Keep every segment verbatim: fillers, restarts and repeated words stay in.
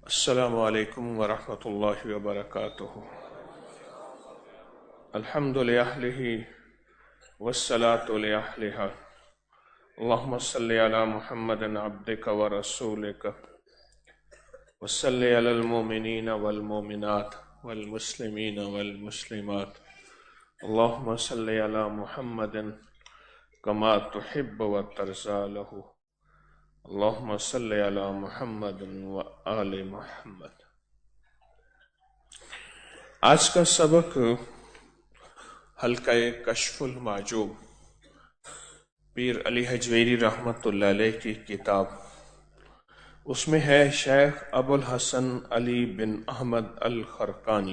السلام علیکم ورحمۃ اللہ وبرکاتہ۔ الحمد للہ والصلاة لأہلہا، اللہم صلی علی محمد عبدک ورسولک وصلی علی المؤمنین والمؤمنات والمسلمین والمسلمات، اللہم صلی علی محمد کما تحب وترضی لہ، اللہم صلی علی محمد و آل محمد۔ آج کا سبق حلقہ کشف المعجوب، پیر علی حجویری رحمۃ اللہ علیہ کی کتاب، اس میں ہے شیخ ابو الحسن علی بن احمد الخرقانی۔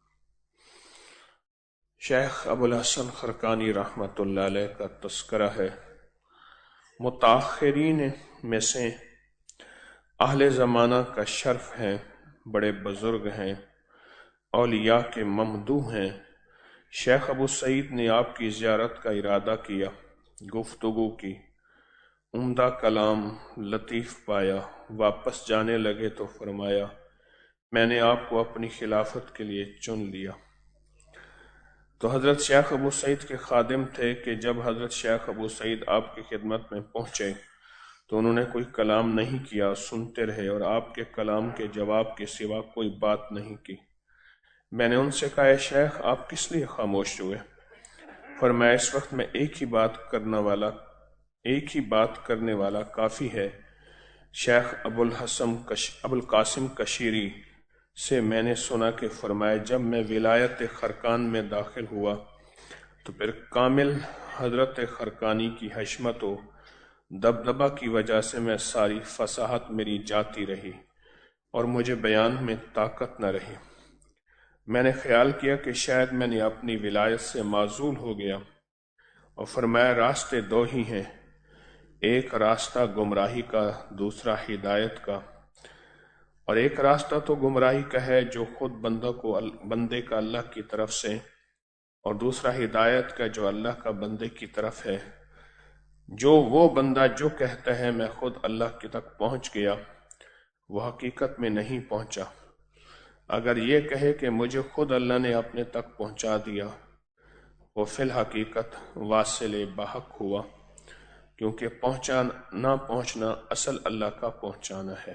شیخ ابو الحسن خرقانی رحمۃ اللہ علیہ کا تذکرہ ہے۔ متاخرین میں سے اہل زمانہ کا شرف ہیں، بڑے بزرگ ہیں، اولیاء کے ممدوح ہیں۔ شیخ ابو سعید نے آپ کی زیارت کا ارادہ کیا، گفتگو کی، عمدہ کلام لطیف پایا، واپس جانے لگے تو فرمایا میں نے آپ کو اپنی خلافت کے لیے چن لیا۔ تو حضرت شیخ ابو سعید کے خادم تھے کہ جب حضرت شیخ ابو سعید آپ کی خدمت میں پہنچے تو انہوں نے کوئی کلام نہیں کیا، سنتے رہے اور آپ کے کلام کے جواب کے سوا کوئی بات نہیں کی۔ میں نے ان سے کہا اے شیخ آپ کس لیے خاموش ہوئے؟ فرمایا اس وقت میں ایک ہی بات کرنے والا ایک ہی بات کرنے والا کافی ہے۔ شیخ ابو الحسن کش ابو القاسم کشیری سے میں نے سنا کہ فرمایا جب میں ولایت خرقان میں داخل ہوا تو پھر کامل حضرت خرقانی کی حشمت و دبدبہ کی وجہ سے میں ساری فصاحت میری جاتی رہی اور مجھے بیان میں طاقت نہ رہی۔ میں نے خیال کیا کہ شاید میں نے اپنی ولایت سے معزول ہو گیا، اور فرمایا راستے دو ہی ہیں، ایک راستہ گمراہی کا، دوسرا ہدایت کا، اور ایک راستہ تو گمراہی کا ہے جو خود بندوں کو بندے کا اللہ کی طرف سے، اور دوسرا ہدایت کا جو اللہ کا بندے کی طرف ہے۔ جو وہ بندہ جو کہتا ہے میں خود اللہ کی تک پہنچ گیا، وہ حقیقت میں نہیں پہنچا۔ اگر یہ کہے کہ مجھے خود اللہ نے اپنے تک پہنچا دیا، وہ فی الحقیقت واصل بحق ہوا، کیونکہ پہنچانا پہنچنا اصل اللہ کا پہنچانا ہے۔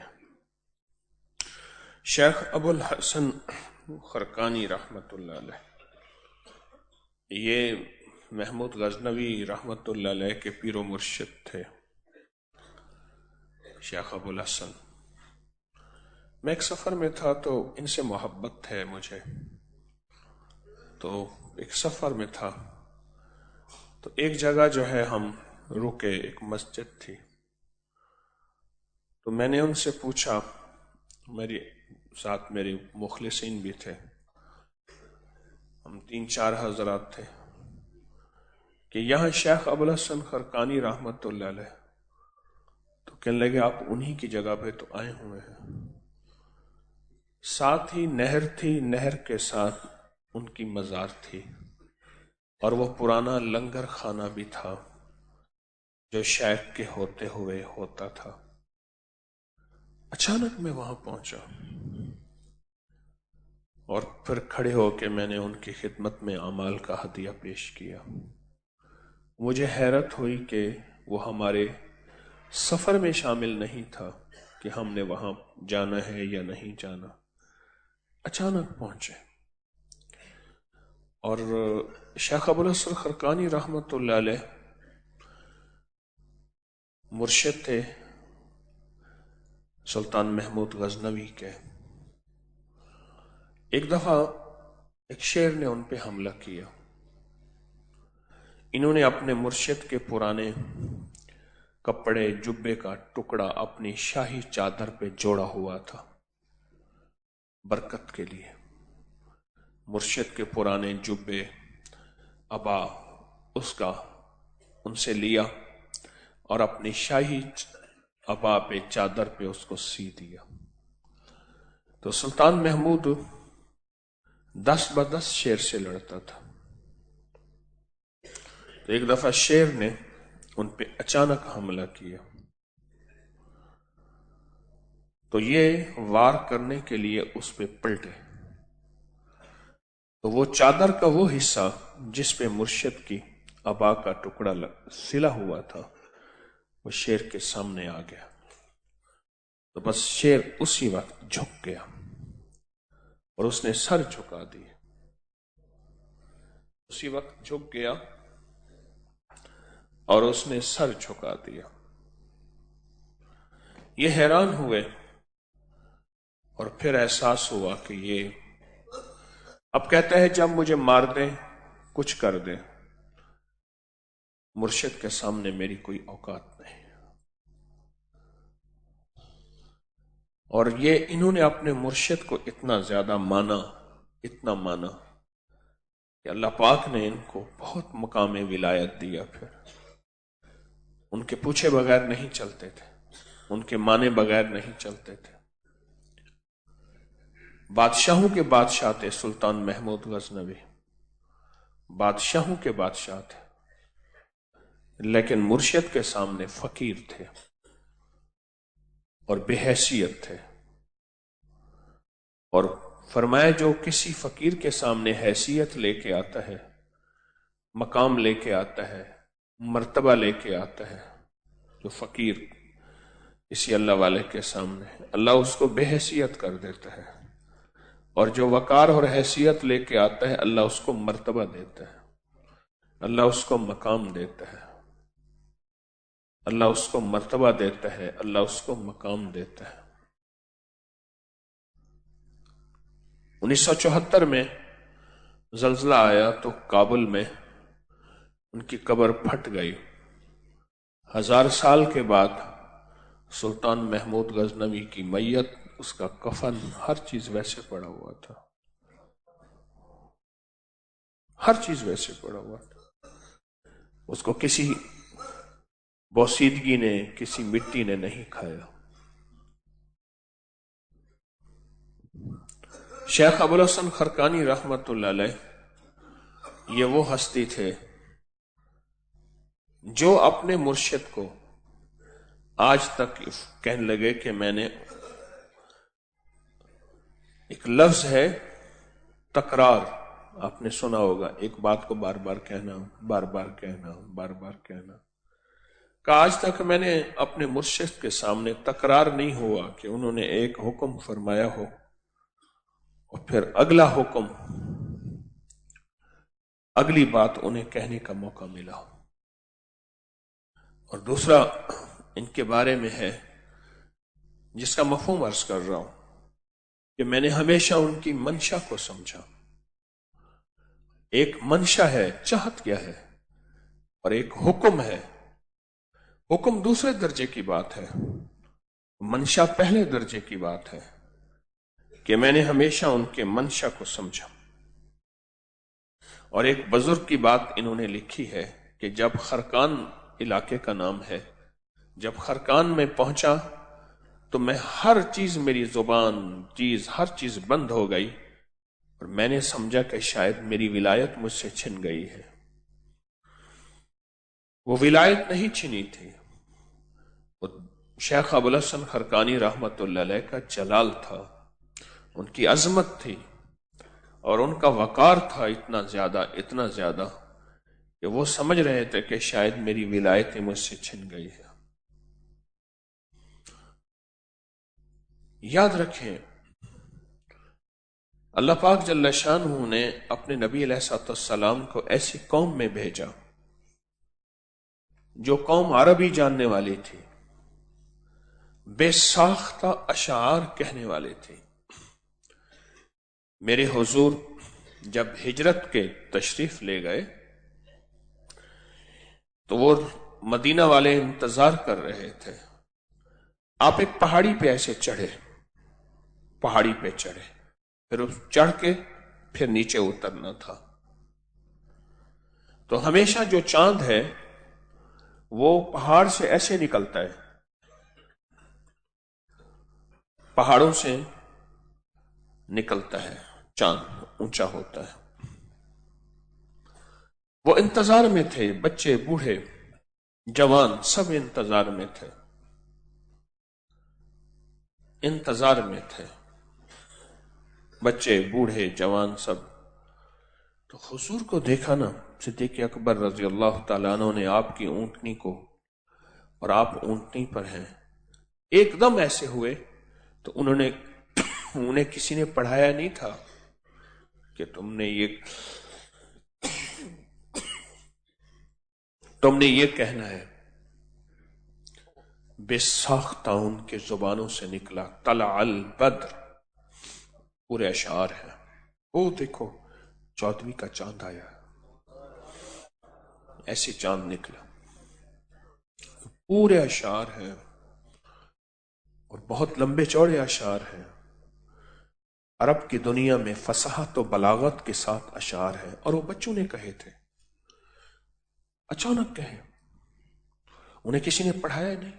شیخ ابو الحسن خرقانی رحمۃ اللہ علیہ یہ محمود غزنوی رحمۃ اللہ علیہ کے پیر و مرشد تھے۔ شیخ ابو الحسن، میں ایک سفر میں تھا تو ان سے محبت ہے مجھے، تو ایک سفر میں تھا تو ایک جگہ جو ہے ہم رکے، ایک مسجد تھی، تو میں نے ان سے پوچھا، میری ساتھ میری مخلصین بھی تھے، ہم تین چار حضرات تھے، کہ یہاں شیخ ابو الحسن خرقانی رحمۃ اللہ علیہ، تو کہنے لگے آپ انہی کی جگہ پہ تو آئے ہوئے ہیں۔ ساتھ ہی نہر تھی، نہر کے ساتھ ان کی مزار تھی، اور وہ پرانا لنگر خانہ بھی تھا جو شیخ کے ہوتے ہوئے ہوتا تھا۔ اچانک میں وہاں پہنچا اور پھر کھڑے ہو کے میں نے ان کی خدمت میں اعمال کا ہدیہ پیش کیا۔ مجھے حیرت ہوئی کہ وہ ہمارے سفر میں شامل نہیں تھا کہ ہم نے وہاں جانا ہے یا نہیں جانا، اچانک پہنچے۔ اور شیخ ابو الحسن خرقانی رحمۃ اللہ علیہ مرشد تھے سلطان محمود غزنوی کے۔ ایک دفعہ ایک شیر نے ان پہ حملہ کیا، انہوں نے اپنے مرشد کے پرانے کپڑے جبے کا ٹکڑا اپنی شاہی چادر پہ جوڑا ہوا تھا برکت کے لیے۔ مرشد کے پرانے جبے ابا اس کا ان سے لیا اور اپنی شاہی ابا پہ چادر پہ اس کو سی دیا۔ تو سلطان محمود دس بدس شیر سے لڑتا تھا، تو ایک دفعہ شیر نے ان پہ اچانک حملہ کیا، تو یہ وار کرنے کے لیے اس پہ پلٹے، تو وہ چادر کا وہ حصہ جس پہ مرشد کی عبا کا ٹکڑا سلا ہوا تھا وہ شیر کے سامنے آ گیا، تو بس شیر اسی وقت جھک گیا اور اس نے سر جھکا دی، اسی وقت جھک گیا اور اس نے سر جھکا دیا۔ یہ حیران ہوئے اور پھر احساس ہوا کہ یہ اب کہتا ہے جب مجھے مار دیں کچھ کر دیں، مرشد کے سامنے میری کوئی اوقات نہیں۔ اور یہ انہوں نے اپنے مرشد کو اتنا زیادہ مانا، اتنا مانا کہ اللہ پاک نے ان کو بہت مقام ولایت دیا۔ پھر ان کے پوچھے بغیر نہیں چلتے تھے، ان کے مانے بغیر نہیں چلتے تھے۔ بادشاہوں کے بادشاہ تھے سلطان محمود غزنوی، بادشاہوں کے بادشاہ تھے، لیکن مرشد کے سامنے فقیر تھے اور بے حیثیت تھے۔ اور فرمایا جو کسی فقیر کے سامنے حیثیت لے کے آتا ہے، مقام لے کے آتا ہے، مرتبہ لے کے آتا ہے، جو فقیر اسی اللہ والے کے سامنے اللہ اس کو بے حیثیت کر دیتا ہے، اور جو وقار اور حیثیت لے کے آتا ہے اللہ اس کو مرتبہ دیتا ہے، اللہ اس کو مقام دیتا ہے، اللہ اس کو مرتبہ دیتا ہے، اللہ اس کو مقام دیتا ہے۔ انیس سو چوہتر میں زلزلہ آیا تو کابل میں ان کی قبر پھٹ گئی۔ ہزار سال کے بعد سلطان محمود غزنوی کی میت، اس کا کفن، ہر چیز ویسے پڑا ہوا تھا، ہر چیز ویسے پڑا ہوا تھا۔ اس کو کسی بوسیدگی نے، کسی مٹی نے نہیں کھایا۔ شیخ ابوالحسن خرقانی رحمت اللہ علیہ یہ وہ ہستی تھے جو اپنے مرشد کو آج تک کہنے لگے کہ میں نے، ایک لفظ ہے تکرار، آپ نے سنا ہوگا، ایک بات کو بار بار کہنا، بار بار کہنا، بار بار کہنا، کہ آج تک میں نے اپنے مرشد کے سامنے تکرار نہیں ہوا کہ انہوں نے ایک حکم فرمایا ہو اور پھر اگلا حکم، اگلی بات انہیں کہنے کا موقع ملا ہو۔ اور دوسرا ان کے بارے میں ہے جس کا مفہوم عرض کر رہا ہوں کہ میں نے ہمیشہ ان کی منشا کو سمجھا۔ ایک منشا ہے، چاہت کیا ہے، اور ایک حکم ہے۔ حکم دوسرے درجے کی بات ہے، منشا پہلے درجے کی بات ہے، کہ میں نے ہمیشہ ان کے منشا کو سمجھا۔ اور ایک بزرگ کی بات انہوں نے لکھی ہے کہ جب خرقان علاقے کا نام ہے، جب خرقان میں پہنچا تو میں ہر چیز، میری زبان، چیز، ہر چیز بند ہو گئی، اور میں نے سمجھا کہ شاید میری ولایت مجھ سے چھن گئی ہے۔ وہ ولایت نہیں چھنی تھی، وہ شیخ ابوالحسن خرقانی رحمت اللہ علیہ کا جلال تھا، ان کی عظمت تھی، اور ان کا وقار تھا اتنا زیادہ، اتنا زیادہ کہ وہ سمجھ رہے تھے کہ شاید میری ولایت مجھ سے چھن گئی ہے۔ یاد رکھیں، اللہ پاک جل شانہ نے اپنے نبی علیہ الصلوۃ والسلام کو ایسی قوم میں بھیجا جو قوم عربی جاننے والی تھی، بے ساختہ اشعار کہنے والے تھے۔ میرے حضور جب ہجرت کے تشریف لے گئے تو وہ مدینہ والے انتظار کر رہے تھے۔ آپ ایک پہاڑی پہ ایسے چڑھے، پہاڑی پہ چڑھے، پھر اس چڑھ کے پھر نیچے اترنا تھا۔ تو ہمیشہ جو چاند ہے وہ پہاڑ سے ایسے نکلتا ہے، پہاڑوں سے نکلتا ہے، چاند اونچا ہوتا ہے۔ وہ انتظار میں تھے، بچے، بوڑھے، جوان، سب انتظار میں تھے۔ انتظار میں تھے، بچے بوڑھے جوان سب۔ تو حضور کو دیکھا نا، صدیق اکبر رضی اللہ تعالیٰ عنہ نے آپ کی اونٹنی کو، اور آپ اونٹنی پر ہیں، ایک دم ایسے ہوئے تو انہوں نے انہیں کسی نے پڑھایا نہیں تھا کہ تم نے یہ تم نے یہ کہنا ہے، بے ساختہ ان کے زبانوں سے نکلا طلع البدر، پورے اشعار ہیں، وہ دیکھو چودھویں کا چاند آیا، ایسے چاند نکلا، پورے اشعار ہیں اور بہت لمبے چوڑے اشعار ہیں۔ عرب کی دنیا میں فصاحت و بلاغت کے ساتھ اشعار ہیں، اور وہ بچوں نے کہے تھے، اچانک کہے، انہیں کسی نے پڑھایا نہیں۔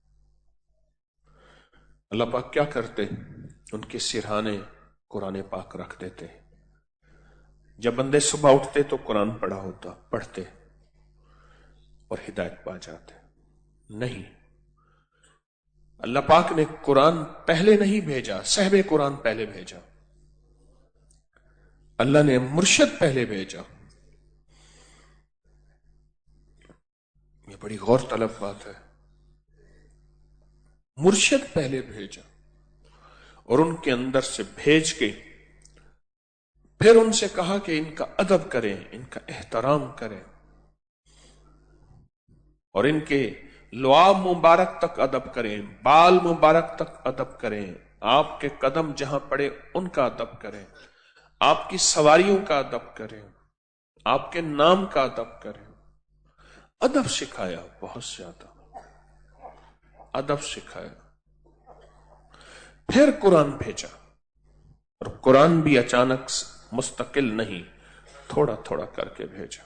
اللہ پاک کیا کرتے، ان کے سرہانے قرآن پاک رکھ دیتے، جب بندے صبح اٹھتے تو قرآن پڑھا ہوتا، پڑھتے اور ہدایت پا جاتے۔ نہیں، اللہ پاک نے قرآن پہلے نہیں بھیجا، صاحب قرآن پہلے بھیجا، اللہ نے مرشد پہلے بھیجا۔ یہ بڑی غور طلب بات ہے، مرشد پہلے بھیجا اور ان کے اندر سے بھیج کے پھر ان سے کہا کہ ان کا ادب کریں، ان کا احترام کریں، اور ان کے لعاب مبارک تک ادب کریں، بال مبارک تک ادب کریں، آپ کے قدم جہاں پڑے ان کا ادب کریں، آپ کی سواریوں کا ادب کریں، آپ کے نام کا ادب کریں۔ ادب سکھایا، بہت زیادہ ادب سکھایا، پھر قرآن بھیجا، اور قرآن بھی اچانک مستقل نہیں، تھوڑا تھوڑا کر کے بھیجا۔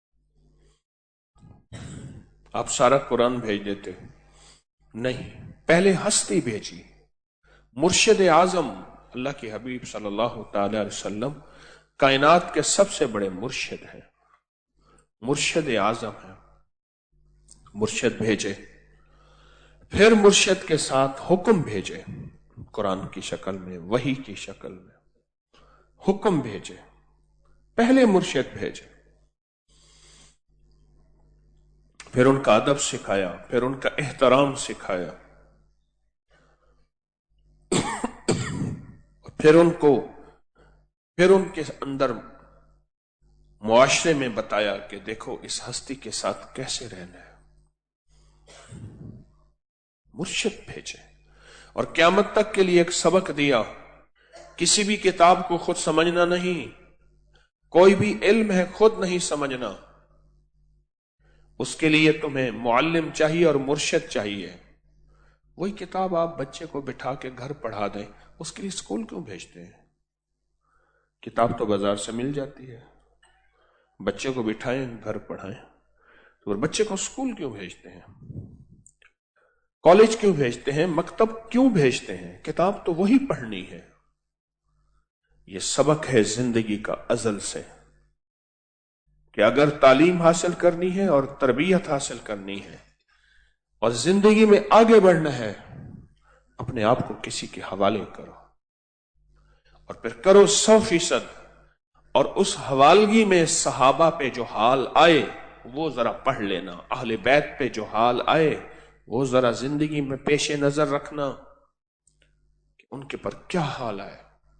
آپ سارا قرآن بھیج دیتے نہیں، پہلے ہستی بھیجی، مرشد اعظم اللہ کے حبیب صلی اللہ تعالی علیہ وسلم کائنات کے سب سے بڑے مرشد ہیں، مرشد اعظم ہیں، مرشد بھیجے، پھر مرشد کے ساتھ حکم بھیجے، قرآن کی شکل میں، وحی کی شکل میں حکم بھیجے، پہلے مرشد بھیجے، پھر ان کا ادب سکھایا، پھر ان کا احترام سکھایا، پھر ان کو پھر ان کے اندر معاشرے میں بتایا کہ دیکھو اس ہستی کے ساتھ کیسے رہنا ہے، مرشد بھیجے، اور قیامت تک کے لیے ایک سبق دیا، کسی بھی کتاب کو خود سمجھنا نہیں، کوئی بھی علم ہے خود نہیں سمجھنا، اس کے لیے تمہیں معلم چاہیے اور مرشد چاہیے۔ وہی کتاب آپ بچے کو بٹھا کے گھر پڑھا دیں، اس کے لیے اسکول کیوں بھیجتے ہیں؟ کتاب تو بازار سے مل جاتی ہے، بچے کو بٹھائیں گھر پڑھائیں، تو بچے کو اسکول کیوں بھیجتے ہیں، کالج کیوں بھیجتے ہیں، مکتب کیوں بھیجتے ہیں؟ کتاب تو وہی پڑھنی ہے۔ یہ سبق ہے زندگی کا ازل سے، کہ اگر تعلیم حاصل کرنی ہے اور تربیت حاصل کرنی ہے اور زندگی میں آگے بڑھنا ہے، اپنے آپ کو کسی کے حوالے کرو، اور پھر کرو سو فیصد، اور اس حوالگی میں صحابہ پہ جو حال آئے وہ ذرا پڑھ لینا، اہل بیت پہ جو حال آئے وہ ذرا زندگی میں پیش نظر رکھنا کہ ان کے پر کیا حال آئے۔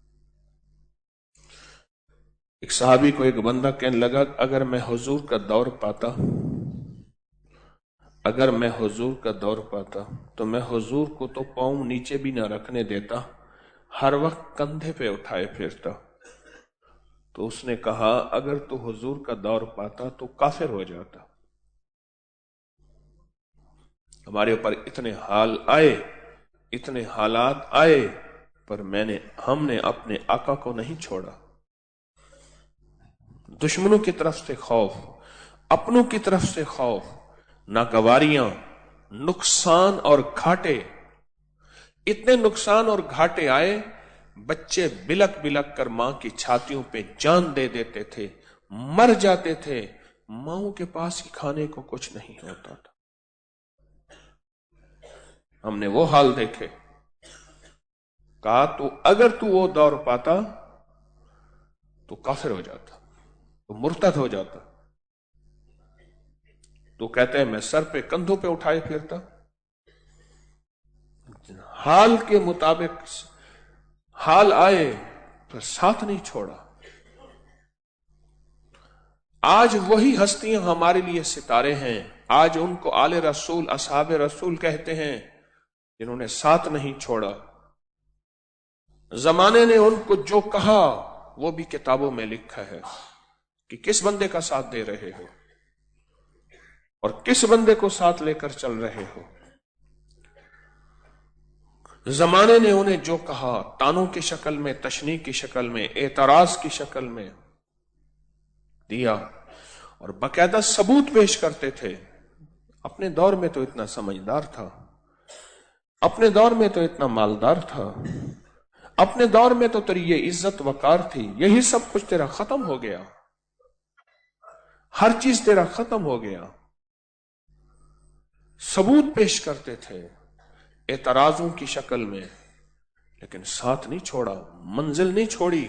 ایک صحابی کو ایک بندہ کہنے لگا، اگر میں حضور کا دور پاتا اگر میں حضور کا دور پاتا تو میں حضور کو تو پاؤں نیچے بھی نہ رکھنے دیتا، ہر وقت کندھے پہ اٹھائے پھرتا۔ تو اس نے کہا، اگر تو حضور کا دور پاتا تو کافر ہو جاتا۔ ہمارے اوپر اتنے حال آئے، اتنے حالات آئے، پر میں نے ہم نے اپنے آقا کو نہیں چھوڑا۔ دشمنوں کی طرف سے خوف، اپنوں کی طرف سے خوف، ناگواریاں، نقصان اور گھاٹے، اتنے نقصان اور گھاٹے آئے، بچے بلک بلک کر ماں کی چھاتیوں پہ جان دے دیتے تھے، مر جاتے تھے، ماں کے پاس ہی کھانے کو کچھ نہیں ہوتا تھا۔ ہم نے وہ حال دیکھے۔ کہا تو اگر تو وہ دور پاتا تو کافر ہو جاتا، تو مرتد ہو جاتا. تو کہتے ہیں میں سر پہ کندھوں پہ اٹھائے پھرتا. حال کے مطابق حال آئے پھر ساتھ نہیں چھوڑا. آج وہی ہستیاں ہمارے لیے ستارے ہیں، آج ان کو آل رسول اصحاب رسول کہتے ہیں جنہوں نے ساتھ نہیں چھوڑا. زمانے نے ان کو جو کہا وہ بھی کتابوں میں لکھا ہے کہ کس بندے کا ساتھ دے رہے ہو اور کس بندے کو ساتھ لے کر چل رہے ہو. زمانے نے انہیں جو کہا تانوں کی شکل میں، تشنیع کی شکل میں، اعتراض کی شکل میں دیا اور باقاعدہ ثبوت پیش کرتے تھے. اپنے دور میں تو اتنا سمجھدار تھا، اپنے دور میں تو اتنا مالدار تھا، اپنے دور میں تو تیری یہ عزت وقار تھی، یہی سب کچھ تیرا ختم ہو گیا، ہر چیز تیرا ختم ہو گیا. ثبوت پیش کرتے تھے اعتراضوں کی شکل میں، لیکن ساتھ نہیں چھوڑا، منزل نہیں چھوڑی.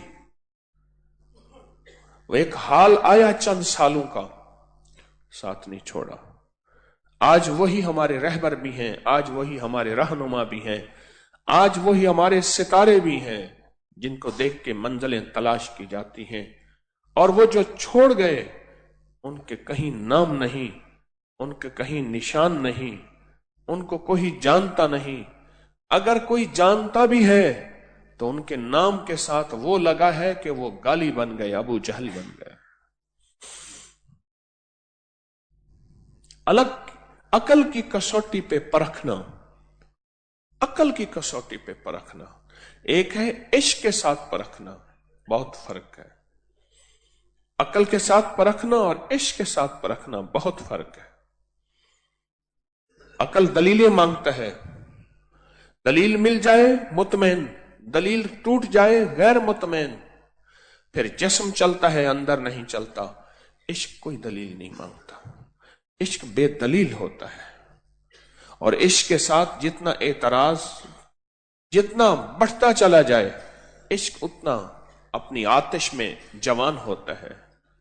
وہ ایک حال آیا چند سالوں کا، ساتھ نہیں چھوڑا. آج وہی ہمارے رہبر بھی ہیں، آج وہی ہمارے رہنما بھی ہیں، آج وہی ہمارے ستارے بھی ہیں جن کو دیکھ کے منزلیں تلاش کی جاتی ہیں. اور وہ جو چھوڑ گئے ان کے کہیں نام نہیں، ان کے کہیں نشان نہیں، ان کو کوئی جانتا نہیں. اگر کوئی جانتا بھی ہے تو ان کے نام کے ساتھ وہ لگا ہے کہ وہ گالی بن گئے، ابو جہل بن گئے. الگ عقل کی کسوٹی پہ پرکھنا، عقل کی کسوٹی پہ پرکھنا ایک ہے، عشق کے ساتھ پرکھنا بہت فرق ہے. عقل کے ساتھ پرکھنا اور عشق کے ساتھ پرکھنا بہت فرق ہے. عقل دلیلیں مانگتا ہے، دلیل مل جائے مطمئن، دلیل ٹوٹ جائے غیر مطمئن، پھر جسم چلتا ہے اندر نہیں چلتا. عشق کوئی دلیل نہیں مانگتا، عشق بے دلیل ہوتا ہے. اور عشق کے ساتھ جتنا اعتراض جتنا بڑھتا چلا جائے، عشق اتنا اپنی آتش میں جوان ہوتا ہے.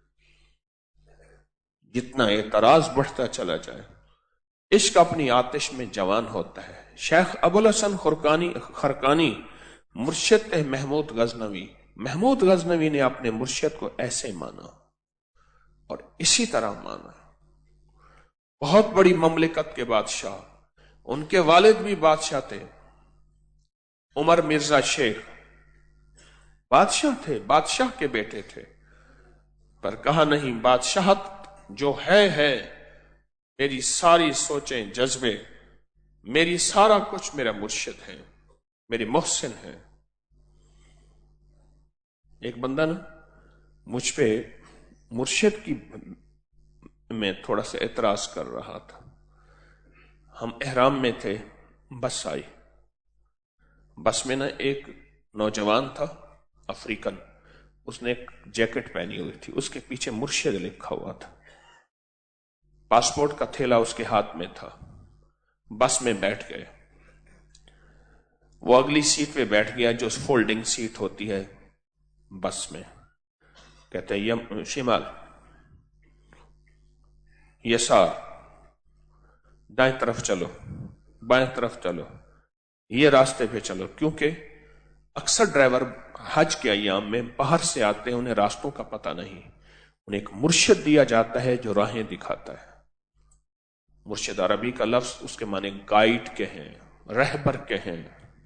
جتنا اعتراض بڑھتا چلا جائے عشق اپنی آتش میں جوان ہوتا ہے. شیخ ابو الحسن خرقانی خرقانی مرشد محمود غزنوی محمود غزنوی نے اپنے مرشد کو ایسے مانا اور اسی طرح مانا. بہت بڑی مملکت کے بادشاہ، ان کے والد بھی بادشاہ تھے. عمر مرزا شیخ بادشاہ تھے، بادشاہ کے بیٹے تھے، پر کہا نہیں بادشاہت جو ہے ہے، میری ساری سوچیں جذبے، میری سارا کچھ میرا مرشد ہے، میری محسن ہے. ایک بندہ نا مجھ پہ مرشد کی میں تھوڑا سا اعتراض کر رہا تھا. ہم احرام میں تھے، بس آئی، بس میں نا ایک نوجوان تھا افریقن، اس نے ایک جیکٹ پہنی ہوئی تھی، اس کے پیچھے مرشد لکھا ہوا تھا. پاسپورٹ کا تھیلا اس کے ہاتھ میں تھا. بس میں بیٹھ گئے، وہ اگلی سیٹ پہ بیٹھ گیا جو فولڈنگ سیٹ ہوتی ہے بس میں. کہتے ہیں یم شمال، یسار، دائیں طرف چلو، بائیں طرف چلو، یہ راستے پہ چلو. کیونکہ اکثر ڈرائیور حج کے ایام میں باہر سے آتے ہیں، انہیں راستوں کا پتہ نہیں، انہیں ایک مرشد دیا جاتا ہے جو راہیں دکھاتا ہے. مرشد عربی کا لفظ اس کے معنی گائیڈ کے ہیں، رہبر کے ہیں،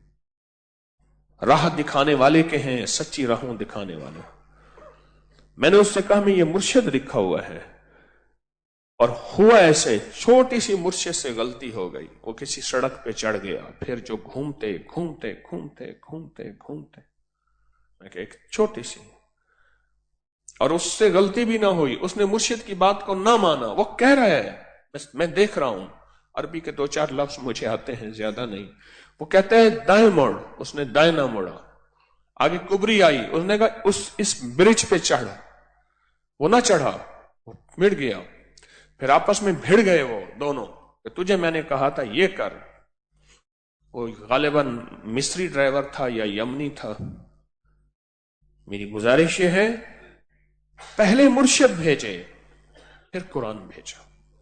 راہ دکھانے والے کے ہیں، سچی راہوں دکھانے والے. میں نے اس سے کہا میں یہ مرشد لکھا ہوا ہے، اور ہوا ایسے چھوٹی سی مرشد سے غلطی ہو گئی، وہ کسی سڑک پہ چڑھ گیا، پھر جو گھومتے گھومتے گھومتے گھومتے گھومتے میں کہ ایک چھوٹی سی، اور اس سے غلطی بھی نہ ہوئی، اس نے مرشد کی بات کو نہ مانا. وہ کہہ رہا ہے، میں دیکھ رہا ہوں، عربی کے دو چار لفظ مجھے آتے ہیں، زیادہ نہیں. وہ کہتے ہیں دائیں موڑ، اس نے دائیں نہ موڑا. آگے کبری آئی، اس نے کہا اس اس برج پہ چڑھ، وہ نہ چڑھا، وہ مڑ گیا. پھر آپس میں بھیڑ گئے وہ دونوں کہ تجھے میں نے کہا تھا یہ کر. وہ غالباً مصری ڈرائیور تھا یا یمنی تھا. میری گزارش یہ ہے پہلے مرشد بھیجے پھر قرآن بھیجا.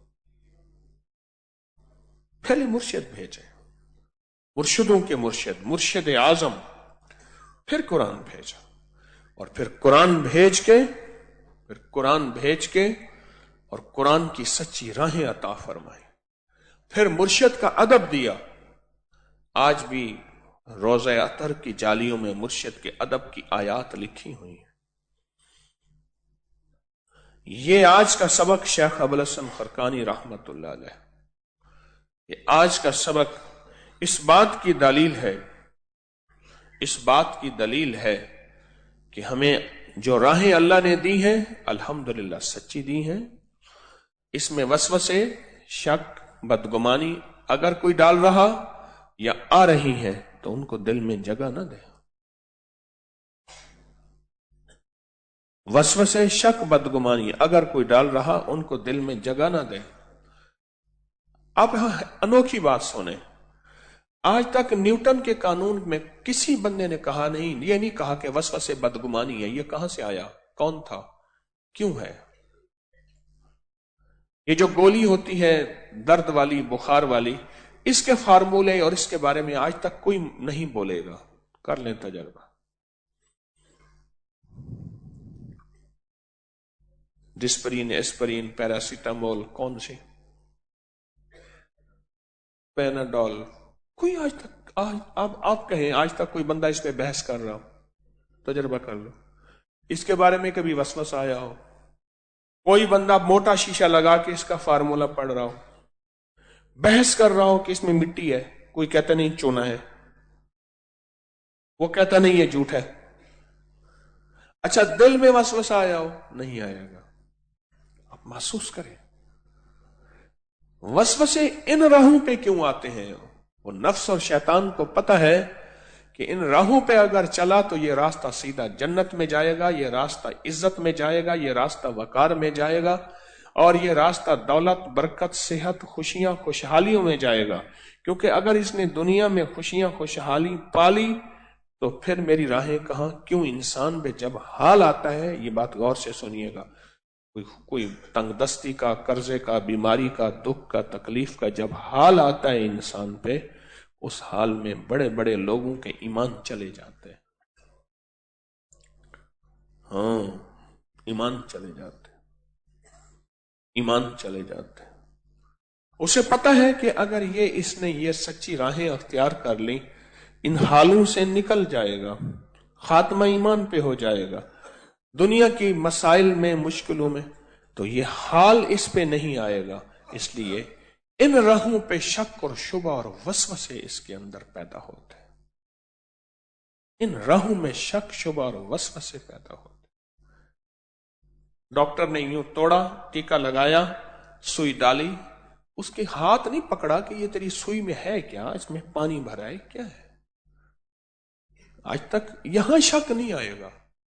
پہلے مرشد بھیجے، مرشدوں کے مرشد، مرشد اعظم، پھر قرآن بھیجا، اور پھر قرآن بھیج کے پھر قرآن بھیج کے اور قرآن کی سچی راہیں عطا فرمائے، پھر مرشد کا ادب دیا. آج بھی روضہ اطہر کی جالیوں میں مرشد کے ادب کی آیات لکھی ہوئی ہیں. یہ آج کا سبق شیخ ابوالحسن خرقانی رحمت اللہ علیہ، یہ آج کا سبق اس بات کی دلیل ہے اس بات کی دلیل ہے کہ ہمیں جو راہیں اللہ نے دی ہیں الحمدللہ سچی دی ہیں. اس میں وسوسے، شک، بدگمانی اگر کوئی ڈال رہا یا آ رہی ہیں تو ان کو دل میں جگہ نہ دے. وسوسے، شک، بدگمانی اگر کوئی ڈال رہا ان کو دل میں جگہ نہ دے. آپ یہاں انوکھی بات سنیں، آج تک نیوٹن کے قانون میں کسی بندے نے کہا نہیں، یہ نہیں کہا کہ وسوسے بدگمانی ہے. یہ کہاں سے آیا؟ کون تھا؟ کیوں ہے؟ یہ جو گولی ہوتی ہے درد والی، بخار والی، اس کے فارمولے اور اس کے بارے میں آج تک کوئی نہیں بولے گا. کر لیں تجربہ. ڈسپرین، ایسپرین، پیراسیٹامول، کون سی، پیناڈول، کوئی آج تک آج آپ آپ کہیں آج تک کوئی بندہ اس پہ بحث کر رہا ہو؟ تجربہ کر لو. اس کے بارے میں کبھی وسوسہ آیا ہو؟ کوئی بندہ موٹا شیشہ لگا کے اس کا فارمولہ پڑھ رہا ہو، بحث کر رہا ہو کہ اس میں مٹی ہے، کوئی کہتا نہیں چونا ہے، وہ کہتا نہیں یہ جھوٹ ہے. اچھا دل میں وسوسہ آیا ہو؟ نہیں آئے گا. آپ محسوس کریں وسوسے ان راہوں پہ کیوں آتے ہیں. وہ نفس اور شیطان کو پتہ ہے کہ ان راہوں پہ اگر چلا تو یہ راستہ سیدھا جنت میں جائے گا، یہ راستہ عزت میں جائے گا، یہ راستہ وقار میں جائے گا، اور یہ راستہ دولت، برکت، صحت، خوشیاں، خوشحالیوں میں جائے گا. کیونکہ اگر اس نے دنیا میں خوشیاں، خوشحالی پالی تو پھر میری راہیں کہاں. کیوں انسان پہ جب حال آتا ہے، یہ بات غور سے سنیے گا، کوئی کوئی تنگ دستی کا، قرضے کا، بیماری کا، دکھ کا، تکلیف کا جب حال آتا ہے انسان پہ، اس حال میں بڑے بڑے لوگوں کے ایمان چلے جاتے ہیں. ہاں ایمان چلے جاتے ہیں ایمان چلے جاتے ہیں اسے پتہ ہے کہ اگر یہ اس نے یہ سچی راہیں اختیار کر لی، ان حالوں سے نکل جائے گا، خاتمہ ایمان پہ ہو جائے گا، دنیا کی مسائل میں، مشکلوں میں، تو یہ حال اس پہ نہیں آئے گا. اس لیے ان راہوں پہ شک اور شبہ اور وسوسے اس کے اندر پیدا ہوتے ہیں. ان راہوں میں شک، شبہ اور وسوسے پیدا ہوتے ہیں. ڈاکٹر نے یوں توڑا، ٹیکا لگایا، سوئی ڈالی، اس کے ہاتھ نہیں پکڑا کہ یہ تیری سوئی میں ہے کیا، اس میں پانی بھرا ہے کیا ہے. آج تک یہاں شک نہیں آئے گا.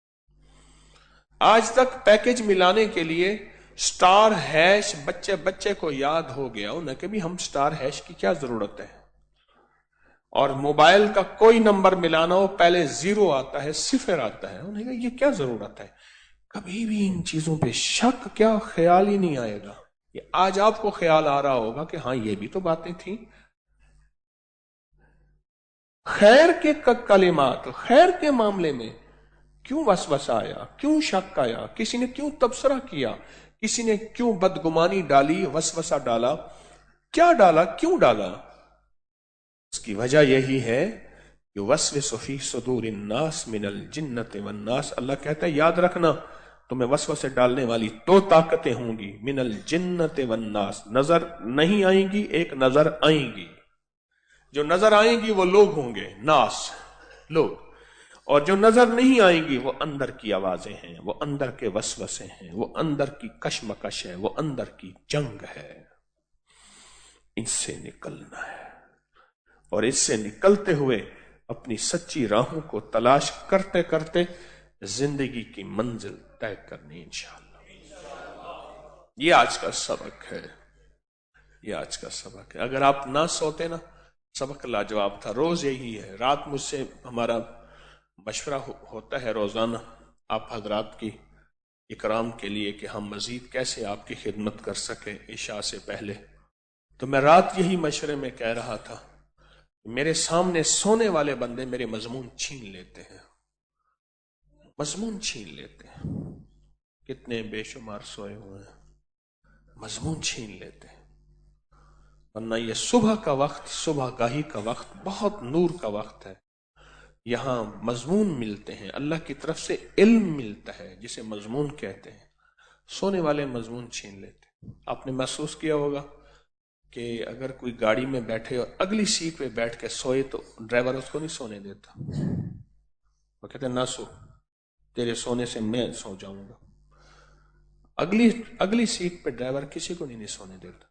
آج تک پیکج ملانے کے لیے سٹار ہیش بچے بچے کو یاد ہو گیا انہیں کہ بھی ہم سٹار ہیش کی کیا ضرورت ہے. اور موبائل کا کوئی نمبر ملانا ہو پہلے زیرو آتا ہے، صفر آتا ہے، انہیں کہا یہ کیا ضرورت ہے. کبھی بھی ان چیزوں پہ شک کیا خیال ہی نہیں آئے گا. یہ آج آپ کو خیال آ رہا ہوگا کہ ہاں یہ بھی تو باتیں تھیں. خیر کے کلمات، خیر کے معاملے میں کیوں وسوسہ آیا، کیوں شک آیا، کسی نے کیوں تبصرہ کیا، کسی نے کیوں بدگمانی ڈالی، وسوسہ ڈالا، کیا ڈالا، کیوں ڈالا. اس کی وجہ یہی ہے کہ وسوس فی صدور الناس من الجنۃ والناس. اللہ کہتا ہے یاد رکھنا تمہیں وسوسے ڈالنے والی دو طاقتیں ہوں گی، من الجنۃ والناس. نظر نہیں آئیں گی، ایک نظر آئیں گی. جو نظر آئیں گی وہ لوگ ہوں گے، ناس، لوگ. اور جو نظر نہیں آئیں گی وہ اندر کی آوازیں ہیں، وہ اندر کے وسوسے ہیں، وہ اندر کی کشمکش ہے، وہ اندر کی جنگ ہے. ان سے نکلنا ہے، اور اس سے نکلتے ہوئے اپنی سچی راہوں کو تلاش کرتے کرتے زندگی کی منزل طے کرنی انشاءاللہ. یہ آج کا سبق ہے، یہ آج کا سبق ہے. اگر آپ نہ سوتے نا سبق لاجواب تھا. روز یہی ہے، رات مجھ سے ہمارا مشورہ ہوتا ہے روزانہ آپ حضرات کی اکرام کے لیے کہ ہم مزید کیسے آپ کی خدمت کر سکیں عشاء سے پہلے. تو میں رات یہی مشورے میں کہہ رہا تھا، میرے سامنے سونے والے بندے میرے مضمون چھین لیتے ہیں، مضمون چھین لیتے ہیں. کتنے بے شمار سوئے ہوئے ہیں، مضمون چھین لیتے ہیں. ورنہ یہ صبح کا وقت، صبح گاہی کا وقت بہت نور کا وقت ہے. یہاں مضمون ملتے ہیں، اللہ کی طرف سے علم ملتا ہے جسے مضمون کہتے ہیں. سونے والے مضمون چھین لیتے ہیں. آپ نے محسوس کیا ہوگا کہ اگر کوئی گاڑی میں بیٹھے اور اگلی سیٹ پہ بیٹھ کے سوئے تو ڈرائیور اس کو نہیں سونے دیتا، وہ کہتے ہیں نہ سو، تیرے سونے سے میں سو جاؤں گا. اگلی اگلی سیٹ پہ ڈرائیور کسی کو نہیں, نہیں سونے دیتا.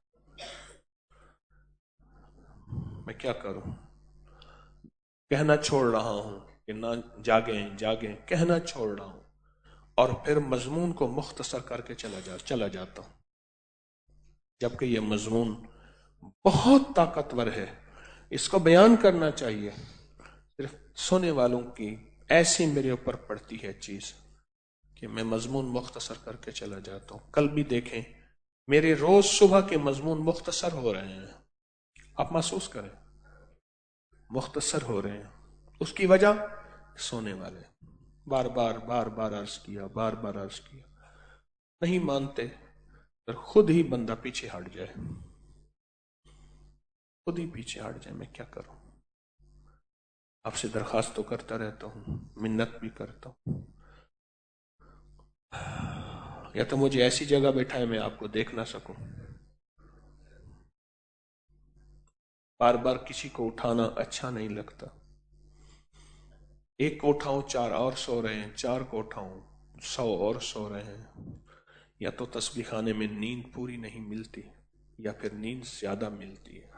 میں کیا کروں؟ کہنا چھوڑ رہا ہوں کہ نہ جاگیں جاگیں، کہنا چھوڑ رہا ہوں اور پھر مضمون کو مختصر کر کے چلا جا چلا جاتا ہوں، جبکہ یہ مضمون بہت طاقتور ہے. اس کو بیان کرنا چاہیے. صرف سونے والوں کی ایسی میرے اوپر پڑتی ہے چیز کہ میں مضمون مختصر کر کے چلا جاتا ہوں. کل بھی دیکھیں میرے روز صبح کے مضمون مختصر ہو رہے ہیں، آپ محسوس کریں مختصر ہو رہے ہیں. اس کی وجہ سونے والے. بار بار بار بار عرض کیا بار بار عرض کیا، نہیں مانتے پھر خود ہی بندہ پیچھے ہٹ جائے، خود ہی پیچھے ہٹ جائے. میں کیا کروں؟ آپ سے درخواست تو کرتا رہتا ہوں، منت بھی کرتا ہوں. یا تو مجھے ایسی جگہ بیٹھائے میں آپ کو دیکھ نہ سکوں. بار بار کسی کو اٹھانا اچھا نہیں لگتا. ایک کو اٹھاؤں چار اور سو رہے ہیں، چار کو اٹھاؤں سو اور سو رہے ہیں. یا تو تسبیح خانے میں نیند پوری نہیں ملتی یا پھر نیند زیادہ ملتی ہے.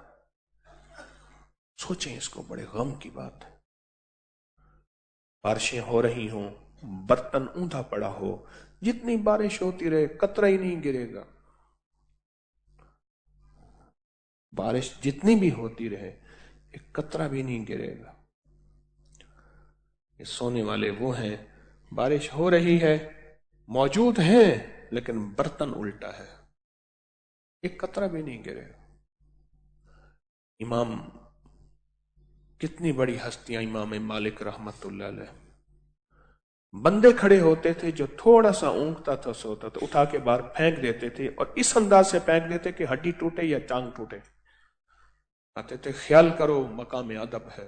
سوچیں اس کو، بڑے غم کی بات ہے. بارشیں ہو رہی ہوں، برتن اوندا پڑا ہو، جتنی بارش ہوتی رہے قطرہ ہی نہیں گرے گا. بارش جتنی بھی ہوتی رہے ایک قطرہ بھی نہیں گرے گا. یہ سونے والے وہ ہیں، بارش ہو رہی ہے موجود ہیں لیکن برتن الٹا ہے، ایک قطرہ بھی نہیں گرے گا. امام کتنی بڑی ہستیاں، امام مالک رحمت اللہ علیہ، بندے کھڑے ہوتے تھے جو تھوڑا سا اونگتا تھا سوتا تھا اٹھا کے باہر پھینک دیتے تھے، اور اس انداز سے پھینک دیتے کہ ہڈی ٹوٹے یا ٹانگ ٹوٹے. آتے تھے خیال کرو مقام ادب ہے.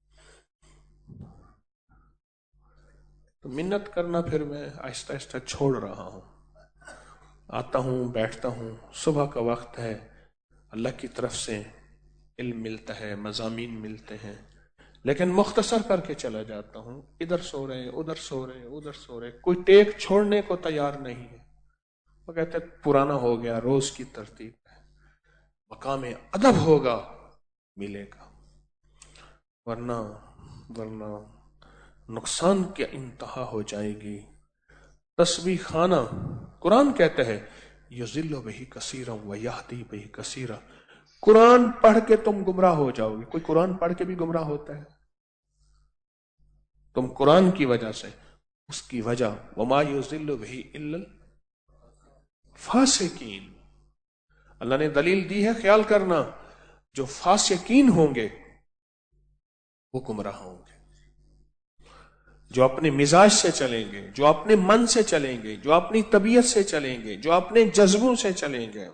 تو منت کرنا پھر میں آہستہ آہستہ چھوڑ رہا ہوں. آتا ہوں بیٹھتا ہوں، صبح کا وقت ہے، اللہ کی طرف سے علم ملتا ہے، مضامین ملتے ہیں، لیکن مختصر کر کے چلا جاتا ہوں. ادھر سو رہے ادھر سو رہے ادھر سو رہے، کوئی ٹیک چھوڑنے کو تیار نہیں ہے. وہ کہتے پرانا ہو گیا، روز کی ترتیب ہے، مقام ادب ہوگا ملے گا، ورنہ ورنہ نقصان کی انتہا ہو جائے گی. تسبیح خانہ قرآن کہتا ہے یضل بہ کثیرا ویہدی بہ کثیرا، قرآن پڑھ کے تم گمراہ ہو جاؤ گے. کوئی قرآن پڑھ کے بھی گمراہ ہوتا ہے؟ تم قرآن کی وجہ سے، اس کی وجہ وما یضل بہ الا الفاسقین. اللہ نے دلیل دی ہے، خیال کرنا جو فاسقین ہوں گے وہ گمراہ ہوں گے. جو اپنے مزاج سے چلیں گے، جو اپنے من سے چلیں گے، جو اپنی طبیعت سے چلیں گے، جو اپنے جذبوں سے چلیں گے،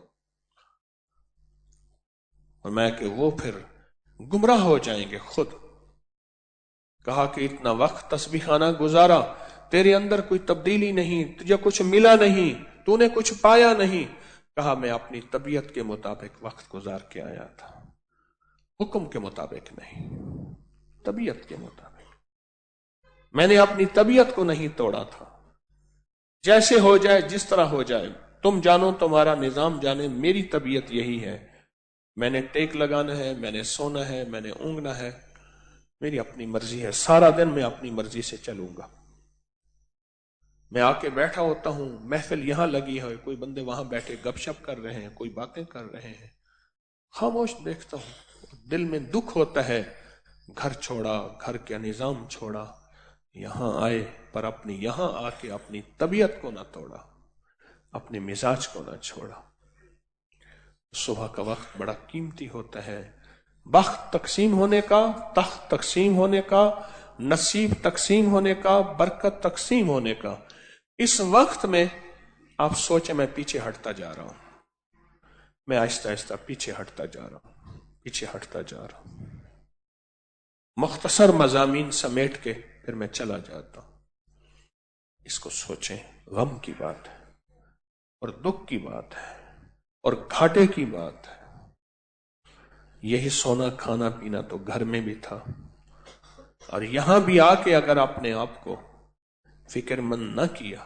اور میں کہ وہ پھر گمراہ ہو جائیں گے خود. کہا کہ اتنا وقت تسبیح خانہ گزارا، تیرے اندر کوئی تبدیلی نہیں، تجھے کچھ ملا نہیں، تو نے کچھ پایا نہیں. کہا میں اپنی طبیعت کے مطابق وقت گزار کے آیا تھا، حکم کے مطابق نہیں، طبیعت کے مطابق. میں نے اپنی طبیعت کو نہیں توڑا تھا. جیسے ہو جائے، جس طرح ہو جائے، تم جانو تمہارا نظام جانے، میری طبیعت یہی ہے. میں نے ٹیک لگانا ہے، میں نے سونا ہے، میں نے اونگنا ہے، میری اپنی مرضی ہے. سارا دن میں اپنی مرضی سے چلوں گا. میں آ کے بیٹھا ہوتا ہوں، محفل یہاں لگی ہے، کوئی بندے وہاں بیٹھے گپ شپ کر رہے ہیں، کوئی باتیں کر رہے ہیں، خاموش دیکھتا ہوں، दिल में दुख होता है, घर छोड़ा, घर का निजाम छोड़ा, यहां आए पर अपनी यहां आके अपनी तबीयत को ना तोड़ा, अपने मिजाज को ना छोड़ा। सुबह का वक्त बड़ा कीमती होता है, बख्त तकसीम होने का, तख्त तकसीम होने का, नसीब तकसीम होने का, बरकत तकसीम होने का। इस वक्त में आप सोचे मैं पीछे हटता जा रहा हूं, मैं आहिस्ता आहिस्ता पीछे हटता जा रहा हूं, पीछे हटता जा रहा हूं, मुख्तसर मजामीन समेट के फिर मैं चला जाता हूं। इसको सोचें, गम की बात है और दुख की बात है और घाटे की बात है। यही सोना खाना पीना तो घर में भी था, और यहां भी आके अगर आपने आपको फिक्रमंद न किया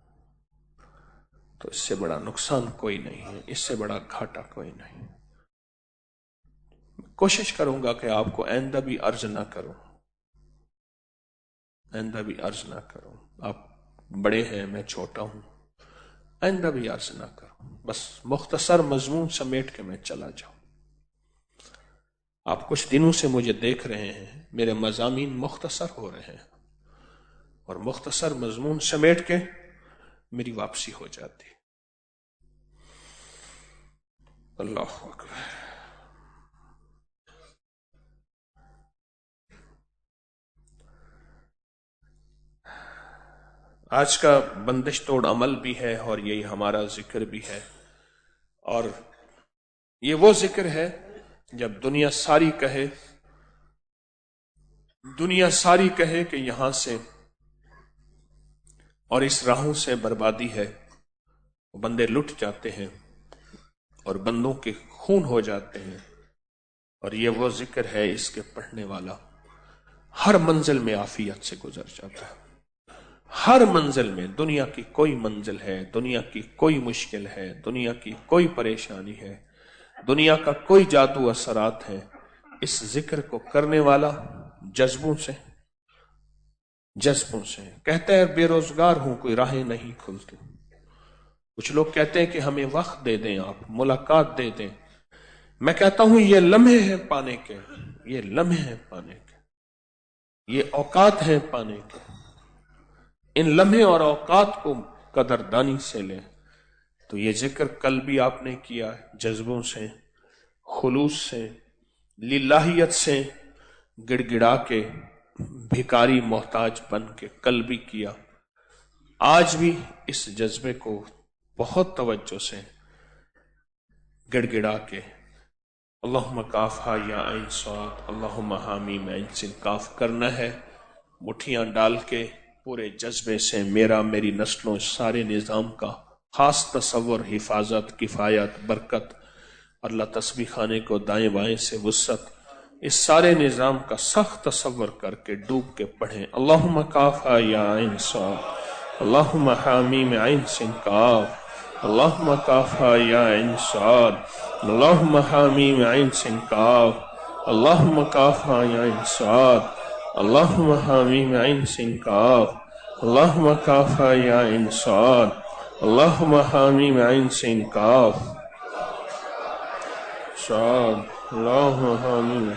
तो इससे बड़ा नुकसान कोई नहीं है, इससे बड़ा घाटा कोई नहीं। कोशिश करूंगा कि आपको आइंदा भी अर्ज ना करूं, आइंदा भी अर्ज ना करूं। आप बड़े हैं, मैं छोटा हूं, आइंदा भी अर्ज ना करूं, बस मुख्तसर मजमून समेट के मैं चला जाऊं। आप कुछ दिनों से मुझे देख रहे हैं, मेरे मजामीन मुख्तसर हो रहे हैं और मुख्तसर मजमून समेट के मेरी वापसी हो जाती। अल्लाह अकबर। आज का बंदिश तोड़ अमल भी है और यही हमारा जिक्र भी है, और ये वो जिक्र है जब दुनिया सारी कहे, दुनिया सारी कहे कि यहां से और इस राहों से बर्बादी है, बंदे लुट जाते हैं और बंदों के खून हो जाते हैं। और ये वो जिक्र है, इसके पढ़ने वाला हर मंजिल में आफियत से गुजर जाता है। हर मंजिल में, दुनिया की कोई मंजिल है, दुनिया की कोई मुश्किल है, दुनिया की कोई परेशानी है, दुनिया का कोई जादू असरात है, इस जिक्र को करने वाला जज्बों से जज्बों से कहता है बेरोजगार हूं, कोई राहें नहीं खुलती। कुछ लोग कहते हैं कि हमें वक्त दे दें, आप मुलाकात दे दें। मैं कहता हूं ये लम्हे हैं पाने के, ये लम्हे हैं पाने के, ये औकात हैं पाने के। इन लम्हे और औकात को कदरदानी से लें। तो ये जिक्र कल भी आपने किया, जज्बों से, खुलूस से, लिल्लाहियत से, गिड़गिड़ा के, भिकारी मोहताज बन के कल भी किया। आज भी इस जज्बे को बहुत तवज्जो से गिड़गिड़ा के अल्लाहुम्मा काफा या ऐन स्वाद अल्लाहुम्मा हामीम ऐन सिन काफ करना है। मुठियां डाल के पूरे जज्बे से मेरा, मेरी नस्लों, सारे निजाम का खास तसव्वुर, हिफाजत, किफायत, बरकत, अल्लाह तस्बीह खाने को दाएं बाएं से वुसअत, इस सारे निजाम का सख्त तसव्वुर करके डूब के पढ़ें। अल्लाहुम्मा काफा या ऐन स्वाद अल्लाहुम्मा हामीम ऐन सिन काफ अल्लाहुम्मा काफा या ऐन स्वाद अल्लाहुम्मा हामीम ऐन सिन काफ अल्लाहुम्मा काफा या ऐन स्वाद अल्लाहुम्मा हामीम ऐन सिन काफ अल्लाहुम्मा काफा या ऐन स्वाद अल्लाहुम्मा हामीम ऐन सिन काफ स्वाद अल्लाहुम्मा हामीम।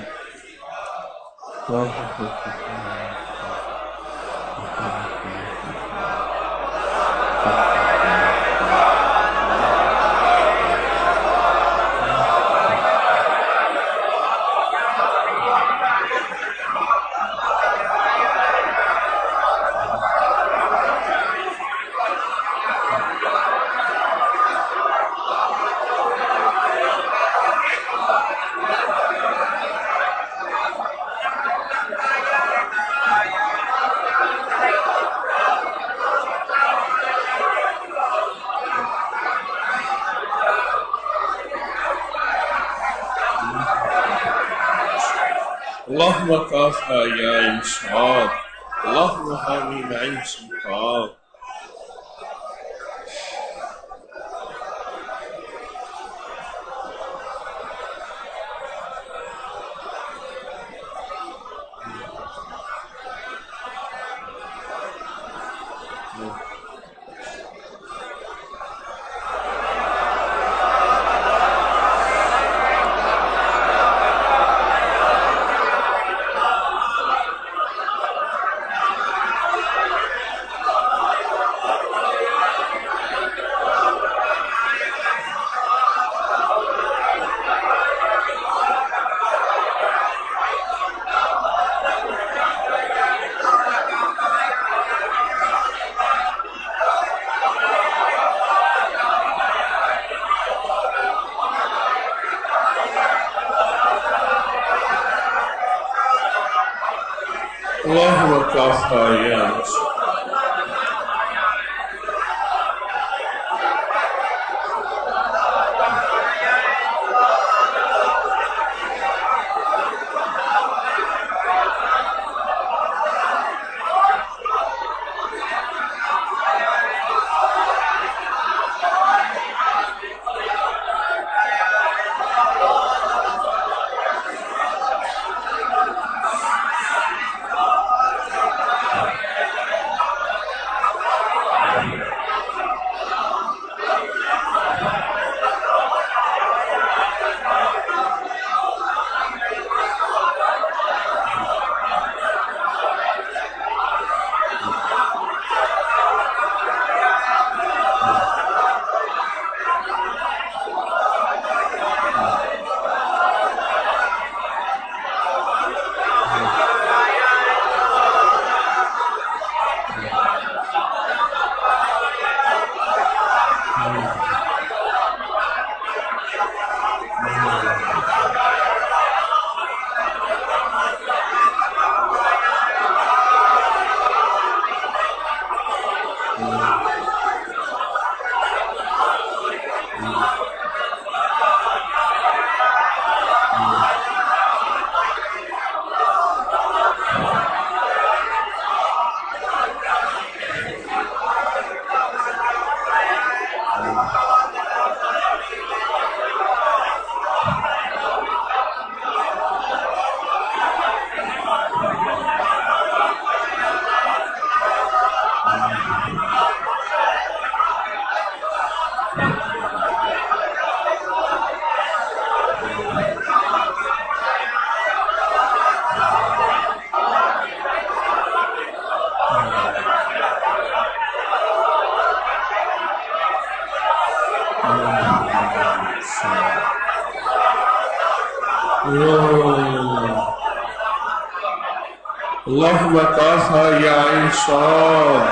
अल्लाहुम्मा काफा या ऐन स्वाद अल्लाहुम्मा हामीम ऐन सिन काफ। Kafayans. اللهم كافها يا عين صاد.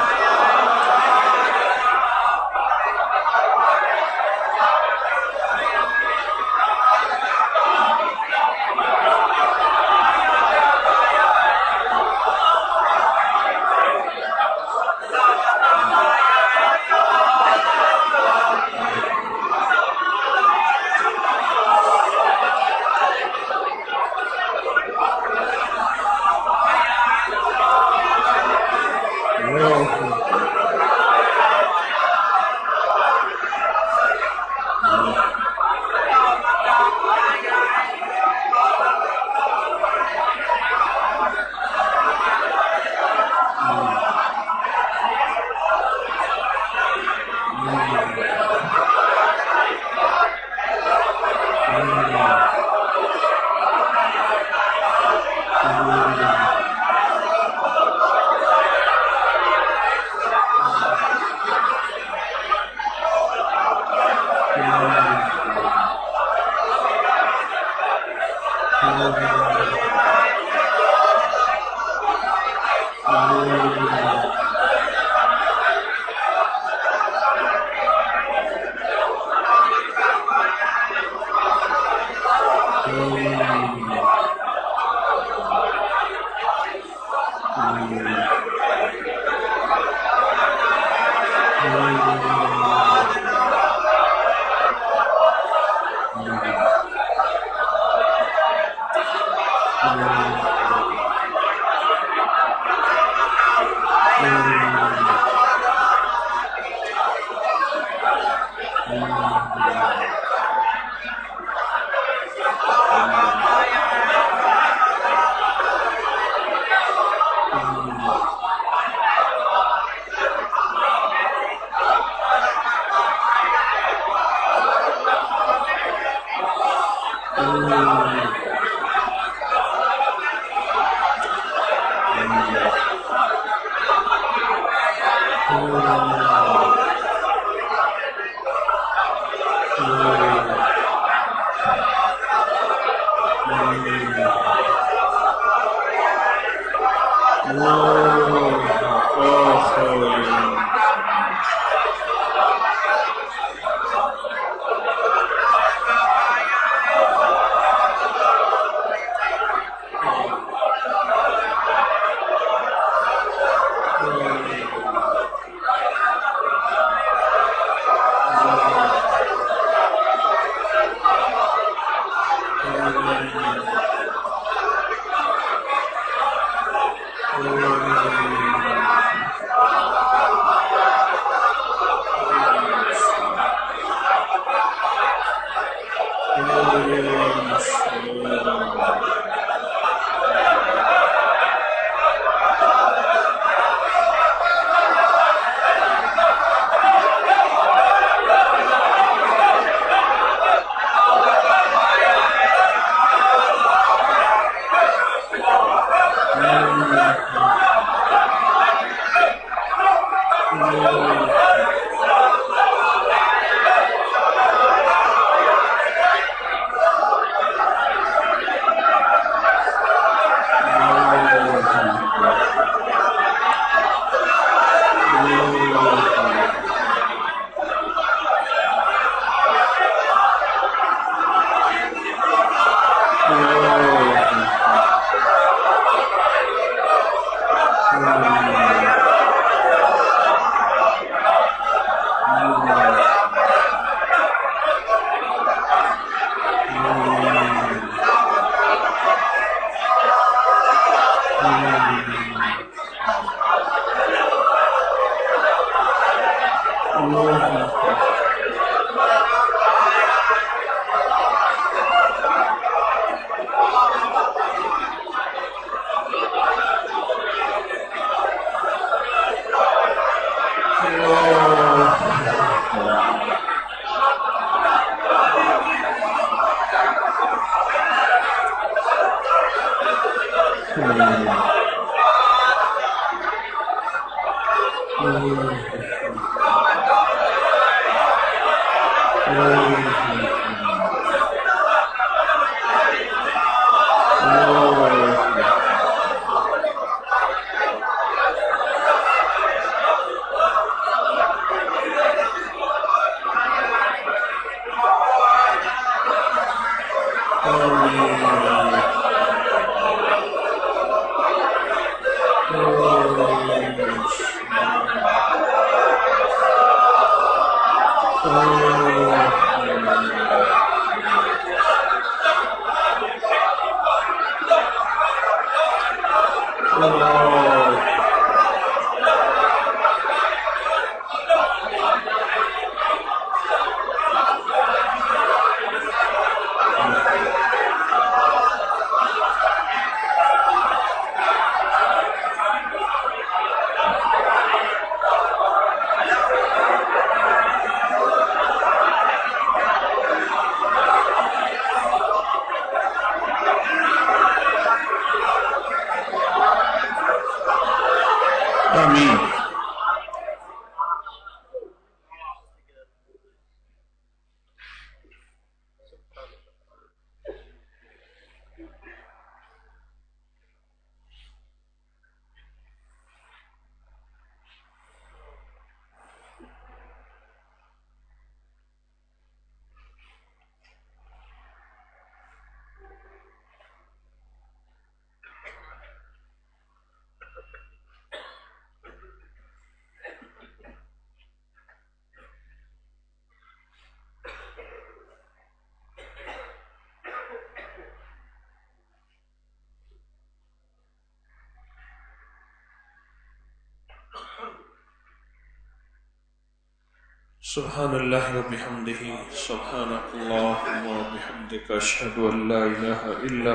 सुब्हानल्लाह व बिहम्दिही सुब्हानकल्लाहुम्मा व बिहम्दिका अशहदु अन ला इलाहा इल्ला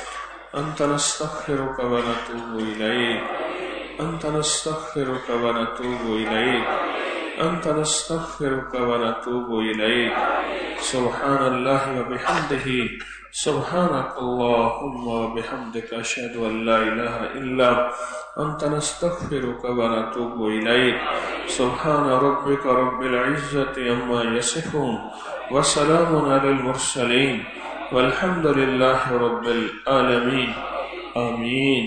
अंता नस्तगफिरुका व नतूबु इलैक अंता नस्तगफिरुका व नतूबु इलैक अंता नस्तगफिरुका व नतूबु इलैक सुब्हानल्लाह व बिहम्दिही सुब्हानकल्लाहुम्मा व बिहम्दिका अशहदु अन ला इलाहा इल्ला अंता नस्तगफिरुका व नतूबु इलैक सुब्हान रब्बिका रब्बिल इज्जति अम्मा यसिफून व सलामुन अलल मुरसलीन वल्हम्दुलिल्लाहि रब्बिल आलमीन। आमीन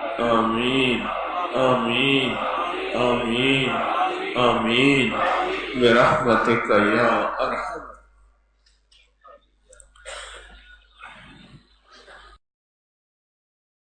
आमीन आमीन आमीन आमीन बिरहमतिका या अरहम